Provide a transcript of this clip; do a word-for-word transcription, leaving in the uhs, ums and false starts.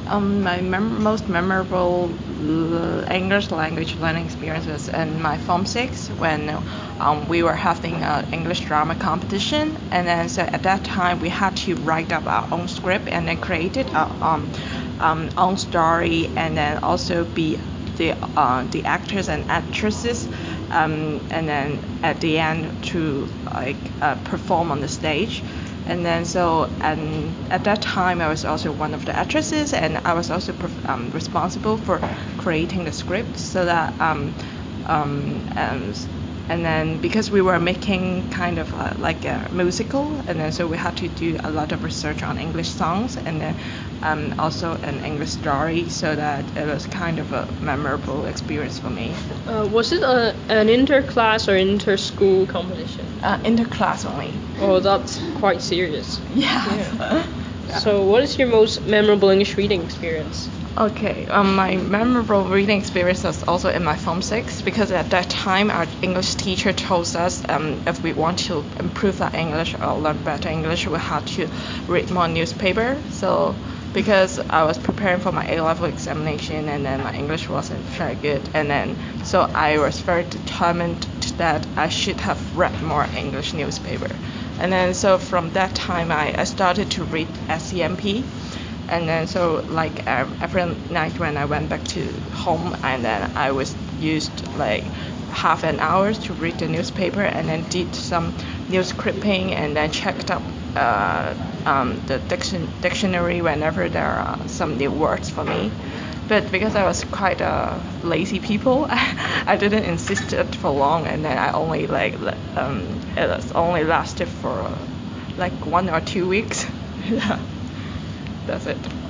Um, my mem- most memorable l- English language learning experience was in my Form six when um, we were having an English drama competition. And then so at that time we had to write up our own script and then created our um, um, own story, and then also be the uh, the actors and actresses, um, and then at the end to like uh, perform on the stage. And then so and at that time I was also one of the actresses, and I was also um, responsible for creating the script, so that um, um, and, and then because we were making kind of uh, like a musical, and then so we had to do a lot of research on English songs, and then um, also an English story, so that it was kind of a memorable experience for me. Uh, was it a, an inter-class or inter-school competition? Uh, interclass only. Oh, that's quite serious. Yeah. Yeah. So, what is your most memorable English reading experience? Okay, um, my memorable reading experience was also in my Form six, because at that time our English teacher told us um, if we want to improve our English or learn better English, we had to read more newspaper. So because I was preparing for my A-level examination, and then my English wasn't very good, and then so I was very determined that I should have read more English newspaper. And then so from that time I, I started to read S E M P. And then so like um, every night when I went back to home, and then I was used like half an hour to read the newspaper, and then did some news clipping, and then checked up uh, um, the diction- dictionary whenever there are some new words for me. But because I was quite a lazy people, I didn't insist it for long, and then I only like um, it was only lasted for like one or two weeks. Yeah. That's it.